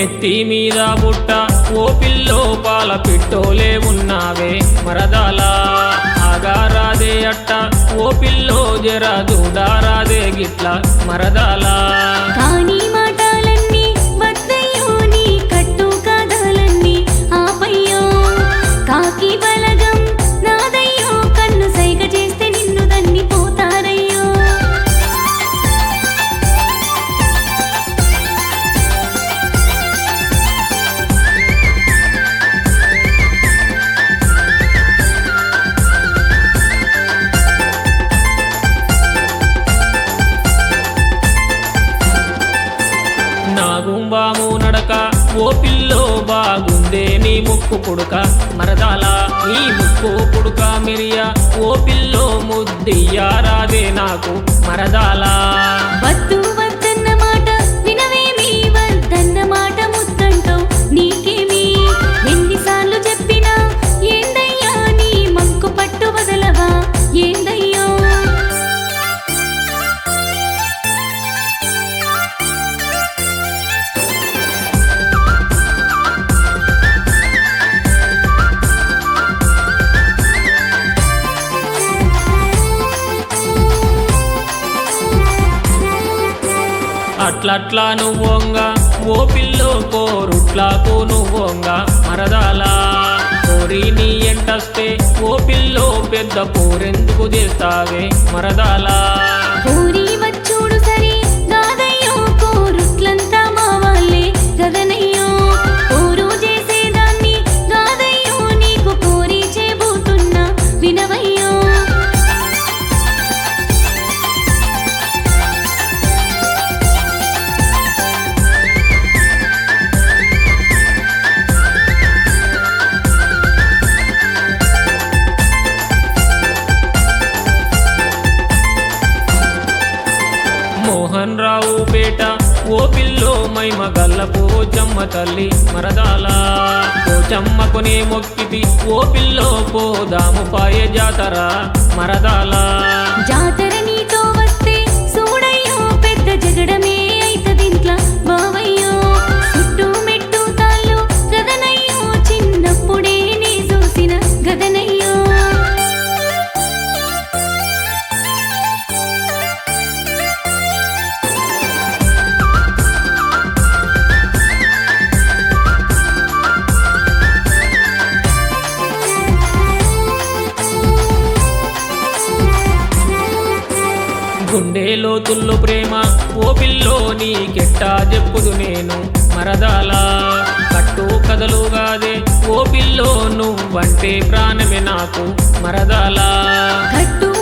నెత్తి మీద బుట్ట ఓ పిల్లో పాల పిట్టోలే ఉన్నావే మరదాలా ఆగారాదే అట్ట ఓ పిల్లో జర దూడారాదే గిట్ల మరదాలా కాని మాటలన్నీ వద్దయ్యో నీ కట్టు కథలన్నీ ఆపయ్యో కాకి బలగం నాదయ్యో కన్ను సైగ చేస్తే నిన్ను దన్ని పోతారయ్యో నాగుంబాము నడక ఓ పిల్లో బాగుందే నీ ముక్కు పుడక మరదాలా నీ ముక్కు పుడక మిరియా ఓ పిల్లో ముద్దియ్యారాదే నాకు మరదాలా వద్దు వద్దన్న మాట వినవేమి వద్దన్న మాట ముద్దంటావు నీకేమి ఎన్నిసార్లు చెప్పినా ఏందయ్యా నీ మంకు పట్టు వదలవా ఏందయ్యో అట్లట్లా నువ్వొంగా ఓ పిల్లో కోరుట్లాకు నువ్వొంగా మరదాలా కోరి నీ ఎంటస్తే ఓ పిల్లో పెద్ద పోరెందుకు చేస్తావే మరదాలా కోరి వచ్చుడు సరే గాదయ్యో కోరుట్లంతా మా వాళ్ళే గదనయ్యో కోరు చేసేదాన్ని గాదయ్యో నీకు కోరి చేయబోతున్నా వినవయ్యో మోహన్ రావు పేట ఓ పిల్లో మైమ గల్ల పోచమ్మ తల్లి మరదాలా పోచమ్మకునే మొక్కితి ఓ పిల్లో పోదాము పాయ జాతర మరదాలా జాతర నీతో వస్తే చూడయ్యో పెద్ద జగడమే అయితదింట్లా బావయ్యో చుట్టూ మెట్టు తాళ్ళు గదనయ్యో చిన్నప్పుడే నీ చూసిన గదనయ్యో గుండెలో తుల్లు ప్రేమ ఓ పిల్లో నీకెట్టా చెప్పుదు నేను మరదాలా కట్టు కదలుగాదే ఓ పిల్లో నువ్వంటే ప్రాణమే నాకు మరదాలా కట్టు